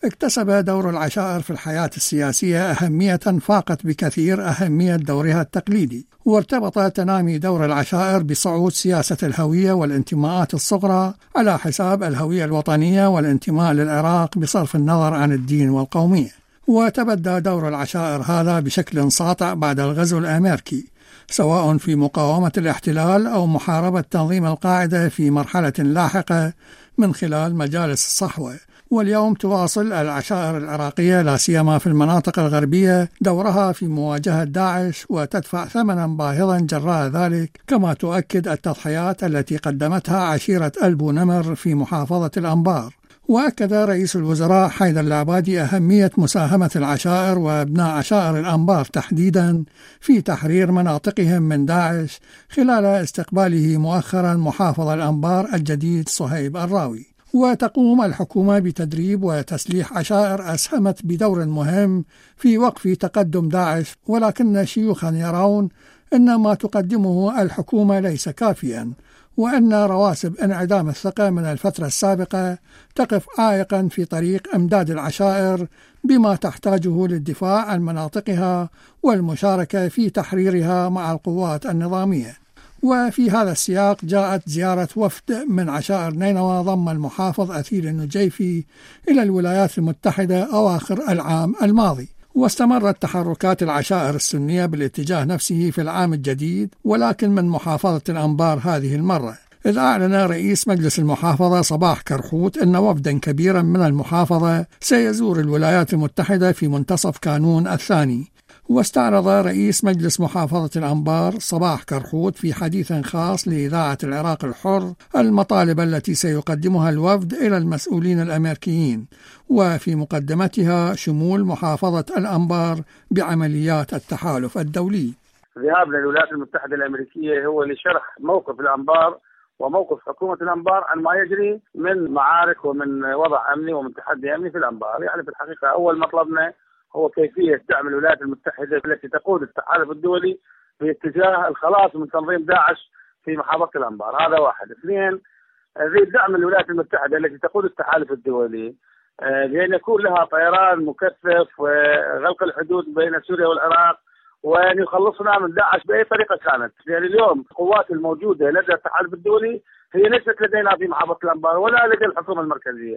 اكتسب دور العشائر في الحياة السياسية أهمية فاقت بكثير أهمية دورها التقليدي، وارتبط تنامي دور العشائر بصعود سياسة الهوية والانتماءات الصغرى على حساب الهوية الوطنية والانتماء للعراق بصرف النظر عن الدين والقومية. وتبدى دور العشائر هذا بشكل ساطع بعد الغزو الأمريكي، سواء في مقاومة الاحتلال أو محاربة تنظيم القاعدة في مرحلة لاحقة من خلال مجالس الصحوة. واليوم تواصل العشائر العراقية لا سيما في المناطق الغربية دورها في مواجهة داعش، وتدفع ثمنا باهظا جراء ذلك، كما تؤكد التضحيات التي قدمتها عشيرة ألبو نمر في محافظة الأنبار. وأكد رئيس الوزراء حيدر العبادي أهمية مساهمة العشائر وأبناء عشائر الأنبار تحديدا في تحرير مناطقهم من داعش خلال استقباله مؤخرا محافظ الأنبار الجديد صهيب الراوي. وتقوم الحكومة بتدريب وتسليح عشائر أسهمت بدور مهم في وقف تقدم داعش، ولكن شيوخا يرون أن ما تقدمه الحكومة ليس كافيا، وأن رواسب انعدام الثقة من الفترة السابقة تقف عائقا في طريق إمداد العشائر بما تحتاجه للدفاع عن مناطقها والمشاركة في تحريرها مع القوات النظامية. وفي هذا السياق جاءت زيارة وفد من عشائر نينوى ضم المحافظ أثيل النجيفي إلى الولايات المتحدة أواخر العام الماضي. واستمرت تحركات العشائر السنية بالاتجاه نفسه في العام الجديد، ولكن من محافظة الأنبار هذه المرة، إذ أعلن رئيس مجلس المحافظة صباح كرحوت أن وفدا كبيرا من المحافظة سيزور الولايات المتحدة في منتصف كانون الثاني. واستعرض رئيس مجلس محافظة الأنبار صباح كرحوت في حديث خاص لإذاعة العراق الحر المطالب التي سيقدمها الوفد إلى المسؤولين الأمريكيين، وفي مقدمتها شمول محافظة الأنبار بعمليات التحالف الدولي. ذهابنا للولايات المتحدة الأمريكية هو لشرح موقف الأنبار وموقف حكومة الأنبار عن ما يجري من معارك ومن وضع أمني ومن تحدي أمني في الأنبار. يعني في الحقيقة أول مطلبنا هو كيفية دعم الولايات المتحدة التي تقود التحالف الدولي باتجاه الخلاص من تنظيم داعش في محافظة الأنبار. هذا واحد. اثنين، دعم الولايات المتحدة التي تقود التحالف الدولي لأن يكون لها طيران مكثف وغلق الحدود بين سوريا والعراق، وأن يخلصنا من داعش بأي طريقة كانت. يعني اليوم القوات الموجودة لدى التحالف الدولي هي ليست لدينا في محافظة الأنبار ولا لدى الحكومة المركزية.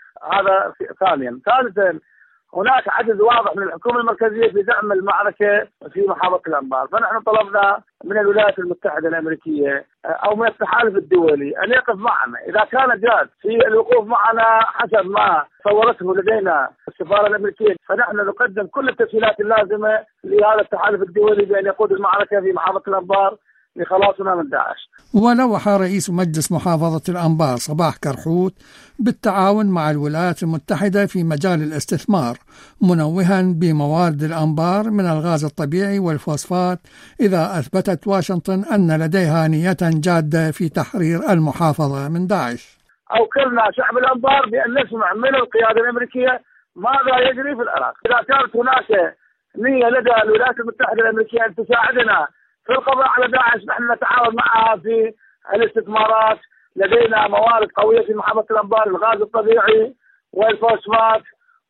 هذا ثانيا. ثالثا، هناك عجز واضح من الحكومة المركزية في دعم المعركة في محافظة الأنبار. فنحن طلبنا من الولايات المتحدة الأمريكية أو من التحالف الدولي أن يقف معنا إذا كان جاد في الوقوف معنا حسب ما صورته لدينا السفارة الأمريكية، فنحن نقدم كل التسهيلات اللازمة لهذا التحالف الدولي بأن يقود المعركة في محافظة الأنبار لخلاصنا من داعش. ولوح رئيس مجلس محافظة الأنبار صباح كرحوت بالتعاون مع الولايات المتحدة في مجال الاستثمار، منوها بموارد الأنبار من الغاز الطبيعي والفوسفات إذا أثبتت واشنطن أن لديها نية جادة في تحرير المحافظة من داعش. أوكلنا شعب الأنبار بأن نسمع من القيادة الأمريكية ماذا يجري في العراق. إذا كانت هناك نية لدى الولايات المتحدة الأمريكية أن تساعدنا في القضاء على داعش، نحن نتعاون معها في الاستثمارات. لدينا موارد قوية في محافظة الأنبار، الغاز الطبيعي والفوسفات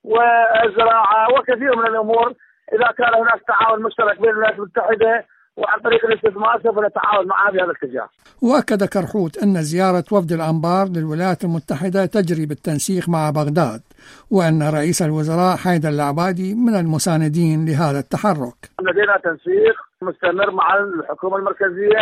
والزراعة وكثير من الأمور. إذا كان هناك تعاون مشترك بين الولايات المتحدة وعن طريق الاستثمار سوف نتعاون معها في هذا الاتجاه. وأكد كرحوت أن زيارة وفد الأنبار للولايات المتحدة تجري بالتنسيق مع بغداد، وأن رئيس الوزراء حيدر العبادي من المساندين لهذا التحرك. لدينا تنسيق مستمر مع الحكومة المركزية،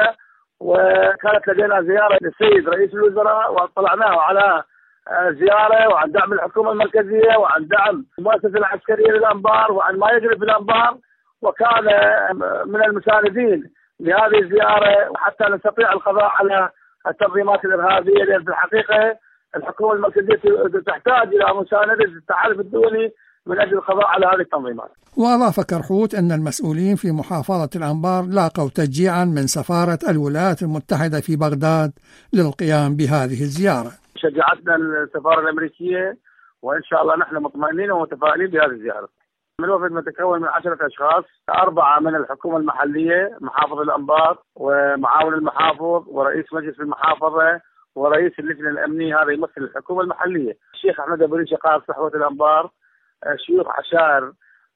وكانت لدينا زيارة للسيد رئيس الوزراء واطلعناه على زيارة وعن دعم الحكومة المركزية وعن دعم المؤسسة العسكرية للأنبار وعن ما يجري في الأنبار، وكان من المساندين لهذه الزيارة وحتى نستطيع القضاء على التنظيمات الإرهابية. لأن في الحقيقة الحكومة المركزية تحتاج إلى مساندة التحالف الدولي من أجل القضاء على هذه التنظيمات. وأضاف كرحوت أن المسؤولين في محافظة الأنبار لاقوا تشجيعا من سفارة الولايات المتحدة في بغداد للقيام بهذه الزيارة. شجعتنا السفارة الأمريكية، وإن شاء الله نحن مطمئنين ومتفائلين بهذه الزيارة. من الوفد متكون من 10 أشخاص، 4 من الحكومة المحلية محافظ الأنبار ومعاون المحافظ ورئيس مجلس المحافظة ورئيس اللجنة الأمنية هذا يمثل الحكومة المحلية. الشيخ أحمد أبو ريشة قائد صحوة الأنبار، شيوخ عشائر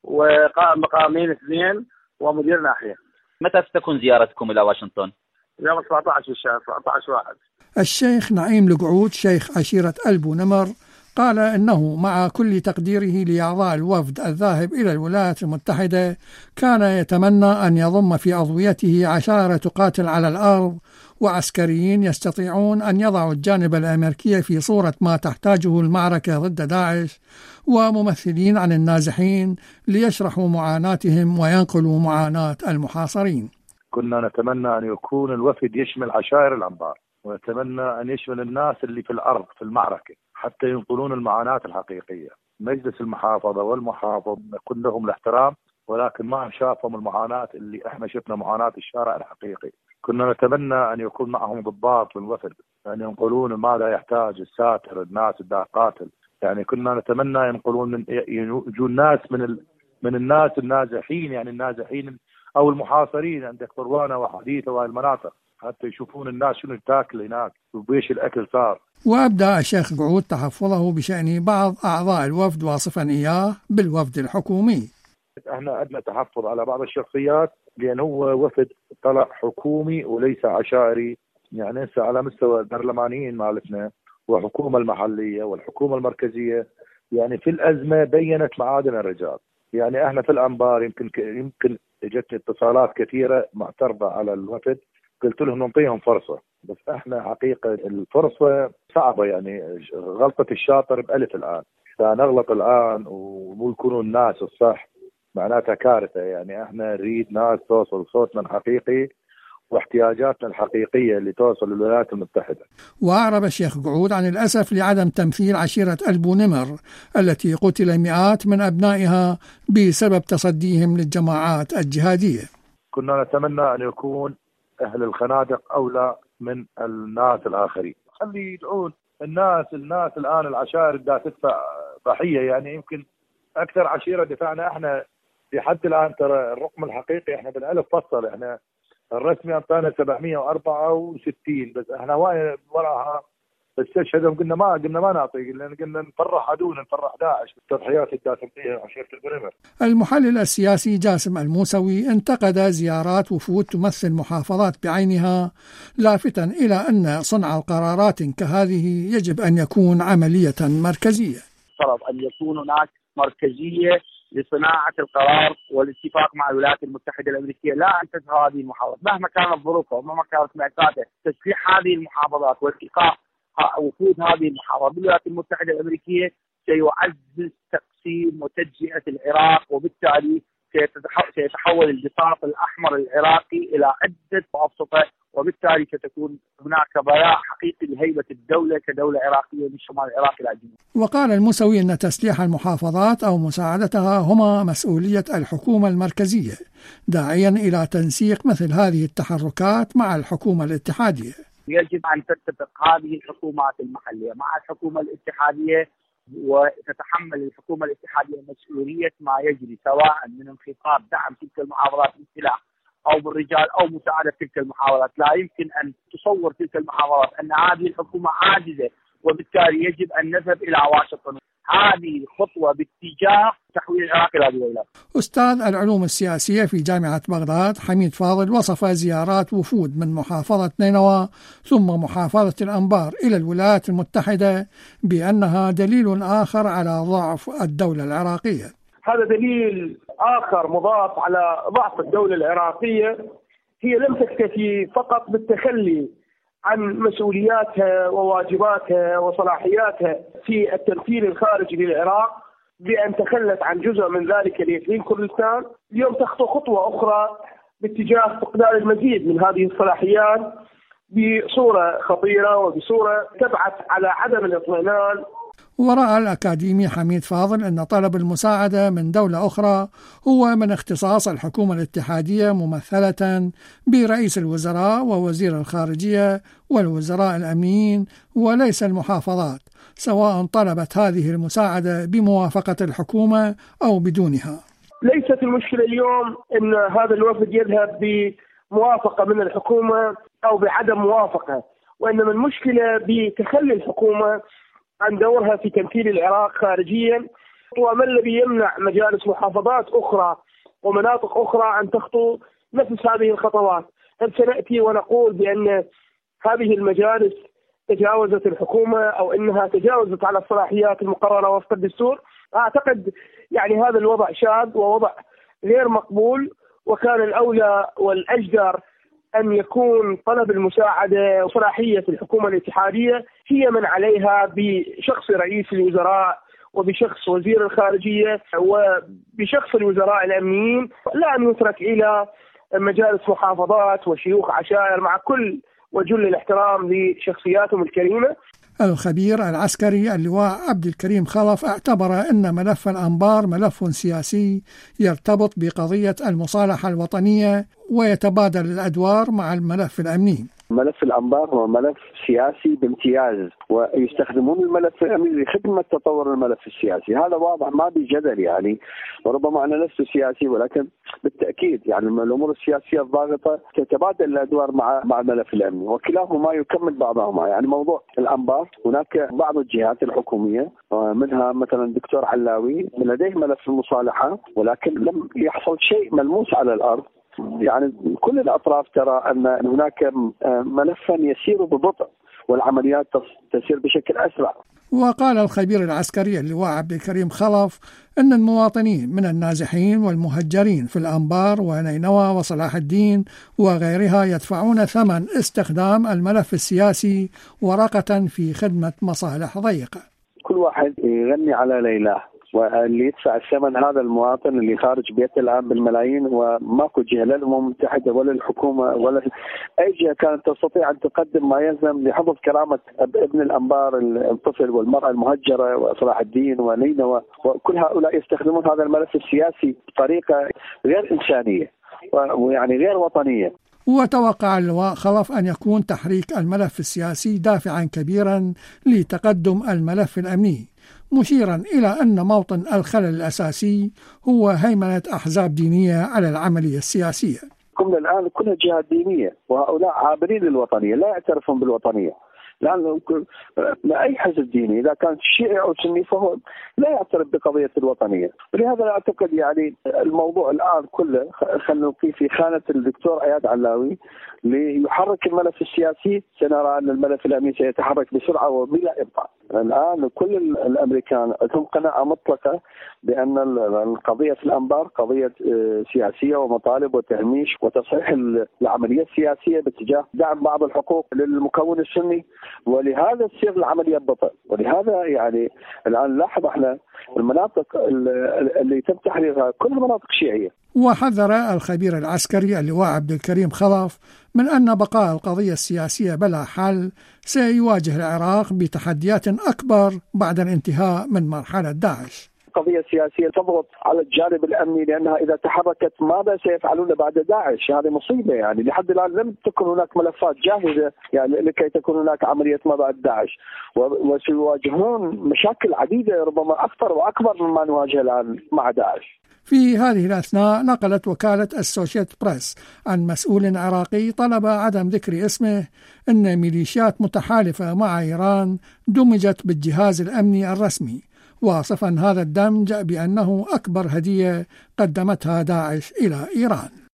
وقائم مقامين 2 ومدير ناحية. متى ستكون زيارتكم إلى واشنطن؟ يوم 17 الشهر 17/1. الشيخ نعيم القعود شيخ عشيرة ألبو نمر قال إنه مع كل تقديره لأعضاء الوفد الذاهب إلى الولايات المتحدة كان يتمنى أن يضم في عضويته عشائر تقاتل على الأرض وعسكريين يستطيعون أن يضعوا الجانب الأمريكي في صورة ما تحتاجه المعركة ضد داعش، وممثلين عن النازحين ليشرحوا معاناتهم وينقلوا معاناة المحاصرين. كنا نتمنى أن يكون الوفد يشمل عشائر الأنبار، ونتمنى أن يشمل الناس اللي في الأرض في المعركة حتى ينقلون المعاناة الحقيقية. مجلس المحافظة والمحافظ نكون لهم الاحترام، ولكن ما شافهم المعاناة اللي احنا شفنا معاناة الشارع الحقيقي. كنا نتمنى أن يكون معهم ضباط للوفد أن ينقلون ماذا يحتاج الساتر الناس اللي قاتل. يعني كنا نتمنى ينقلون يجون ناس من الناس النازحين، يعني النازحين أو المحاصرين عند قروانة وحديثة وهي المناطق، حتى يشوفون الناس شنو تاكل هناك وبيش الأكل صار. وأبدأ الشيخ قعود تحفظه بشأن بعض أعضاء الوفد واصفا إياه بالوفد الحكومي. احنا عندنا تحفظ على بعض الشخصيات لأن هو وفد طلع حكومي وليس عشائري. يعني هسه على مستوى البرلمانيين مالتنا والحكومة المحلية والحكومة المركزية، يعني في الأزمة بينت معادن الرجال. يعني احنا في الأنبار يمكن اجت اتصالات كثيرة معترضة على الوفد، قلت لهم نعطيهم فرصة، بس احنا حقيقة الفرصة صعبة. يعني غلطة الشاطر بألف الآن، فنغلط الآن ومو يكونوا الناس الصح معناتها كارثة. يعني احنا نريد ناس توصل صوتنا الحقيقي واحتياجاتنا الحقيقية اللي توصل للولايات المتحدة. وأعرب الشيخ قعود عن الأسف لعدم تمثيل عشيرة ألبو نمر التي قتل مئات من أبنائها بسبب تصديهم للجماعات الجهادية. كنا نتمنى أن يكون أهل الخنادق أولى من الناس الآخرين. خلي يدعون الناس الآن العشائر دا تدفع ضحية. يعني يمكن أكثر عشيرة دفعنا احنا لحد الآن، ترى الرقم الحقيقي احنا بالألف فصل، احنا الرسمي أعطانا 764، بس احنا وراها استشهدهم قلنا ما نعطي، قلنا نفرح عدونا نفرح داعش بالتضحيات اللي تنطيها عشيرة البريمر. المحلل السياسي جاسم الموسوي انتقد زيارات وفود تمثل محافظات بعينها، لافتا إلى أن صنع القرارات كهذه يجب أن يكون عملية مركزية. طلب أن يكون هناك مركزية لصناعة القرار والاتفاق مع الولايات المتحدة الأمريكية، لا أن تظهر هذه المحافظات مهما كانت ظروفها ومهما كانت معطياتها. تسليح هذه المحافظات والتقاء وفود هذه المحافظات بالولايات المتحدة الأمريكية سيعزز تقسيم وتجزئة العراق، وبالتالي سيتحول البساط الأحمر العراقي إلى عدة أبسطة، وبالتالي ستكون هناك بياع حقيقي لهيبة الدولة كدولة عراقية من شمال العراق إلى الجنوب. وقال الموسوي أن تسليح المحافظات أو مساعدتها هما مسؤولية الحكومة المركزية، داعيا إلى تنسيق مثل هذه التحركات مع الحكومة الاتحادية. يجب أن تتفق هذه الحكومات المحلية مع الحكومة الاتحادية، وتتحمل الحكومة الاتحادية مسؤولية ما يجري، سواء من انخفاض دعم تلك المحافظات بالسلاح أو بالرجال أو مساعدة تلك المحافظات. لا يمكن أن تصور تلك المحافظات أن هذه الحكومة عاجزة، وبالتالي يجب أن نذهب إلى واشنطن. هذه خطوة باتجاه تحويل العراق إلى دولة. أستاذ العلوم السياسية في جامعة بغداد حميد فاضل وصف زيارات وفود من محافظة نينوى ثم محافظة الأنبار إلى الولايات المتحدة بأنها دليل آخر على ضعف الدولة العراقية. هذا دليل آخر مضاف على ضعف الدولة العراقية. هي لم تكتفي فقط بالتخلي عن مسؤولياتها وواجباتها وصلاحياتها في التمثيل الخارجي للعراق بأن تخلت عن جزء من ذلك لإقليم كردستان، اليوم تخطو خطوة أخرى باتجاه فقدان المزيد من هذه الصلاحيات بصورة خطيرة وبصورة تبعث على عدم الاطمئنان. ورأى الأكاديمي حميد فاضل أن طلب المساعدة من دولة أخرى هو من اختصاص الحكومة الاتحادية ممثلة برئيس الوزراء ووزير الخارجية والوزراء الأمنيين، وليس المحافظات، سواء طلبت هذه المساعدة بموافقة الحكومة أو بدونها. ليست المشكلة اليوم أن هذا الوفد يذهب بموافقة من الحكومة أو بعدم موافقة، وإنما المشكلة بتخلي الحكومة عن دورها في تمثيل العراق خارجيا، وما الذي يمنع مجالس محافظات أخرى ومناطق أخرى أن تخطو نفس هذه الخطوات؟ هل سنأتي ونقول بأن هذه المجالس تجاوزت الحكومة أو أنها تجاوزت على الصلاحيات المقررة وفق الدستور؟ أعتقد يعني هذا الوضع شاذ ووضع غير مقبول، وكان الأولى والأجدر أن يكون طلب المساعدة وصلاحية الحكومة الاتحادية هي من عليها بشخص رئيس الوزراء وبشخص وزير الخارجية وبشخص الوزراء الأمنيين، لا أن يترك إلى مجالس محافظات وشيوخ عشائر مع كل وجل الاحترام لشخصياتهم الكريمة. الخبير العسكري اللواء عبد الكريم خلف اعتبر أن ملف الأنبار ملف سياسي يرتبط بقضية المصالحة الوطنية ويتبادل الأدوار مع الملف الأمني. ملف الأنبار هو ملف سياسي بامتياز، ويستخدمون الملف الأمني لخدمة تطور الملف السياسي. هذا واضح ما بجدل يعني، وربما أنا لست سياسي ولكن بالتأكيد يعني الأمور السياسية الضاغطة تتبادل الأدوار مع الملف الأمني، وكلاهما يكمل بعضهما. يعني موضوع الأنبار هناك بعض الجهات الحكومية منها مثلا الدكتور علاوي لديه ملف المصالحة، ولكن لم يحصل شيء ملموس على الأرض. يعني كل الأطراف ترى أن هناك ملفا يسير ببطء والعمليات تسير بشكل أسرع. وقال الخبير العسكري اللواء عبد الكريم خلف أن المواطنين من النازحين والمهجرين في الأنبار ونينوى وصلاح الدين وغيرها يدفعون ثمن استخدام الملف السياسي ورقة في خدمة مصالح ضيقة. كل واحد يغني على ليلاه، واللي يدفع الثمن هذا المواطن اللي خارج بيته الآن بالملايين، وماكو جهة لا الأمم المتحدة ولا الحكومة ولا أي جهة كانت تستطيع أن تقدم ما يلزم لحفظ كرامة ابن الأنبار الطفل والمرأة المهجرة وصلاح الدين ونينوى، وكل هؤلاء يستخدمون هذا الملف السياسي بطريقة غير إنسانية ويعني غير وطنية. وتوقع اللواء خلف أن يكون تحريك الملف السياسي دافعا كبيرا لتقدم الملف الأمني، مشيرا إلى أن موطن الخلل الأساسي هو هيمنة أحزاب دينية على العملية السياسية. كنا الآن كلها جهات دينية، وهؤلاء عابرين للوطنية لا يعترفون بالوطنية. لأن أي حزب ديني إذا كان شيعي أو سني فهو لا يعترف بقضية الوطنية، ولهذا أعتقد يعني الموضوع الآن كله خلينا نلقيه في خانة الدكتور عياد علاوي ليحرك الملف السياسي. سنرى أن الملف الأمني سيتحرك بسرعة وبلا إبطاء. الآن كل الأمريكان لهم قناعة مطلقة بأن القضية في الأنبار قضية سياسية ومطالب وتهميش وتصحيح العملية السياسية باتجاه دعم بعض الحقوق للمكون السني، ولهذا تصير العملية ببطء. ولهذا يعني الآن لاحظ احنا المناطق اللي تم تحريرها كلها مناطق شيعية. وحذر الخبير العسكري اللواء عبد الكريم خلف من أن بقاء القضية السياسية بلا حل سيواجه العراق بتحديات أكبر بعد الانتهاء من مرحلة داعش. قضية سياسية تضغط على الجانب الأمني، لأنها إذا تحركت ماذا سيفعلون بعد داعش؟ هذه مصيبة يعني. لحد الآن لم تكن هناك ملفات جاهزة يعني لكي تكون هناك عملية ما بعد داعش، وسيواجهون مشاكل عديدة ربما أكثر وأكبر مما نواجه الآن مع داعش. في هذه الأثناء نقلت وكالة السوشيت بريس عن مسؤول عراقي طلب عدم ذكر اسمه أن ميليشيات متحالفة مع إيران دمجت بالجهاز الأمني الرسمي، واصفا هذا الدمج بأنه أكبر هدية قدمتها داعش إلى إيران.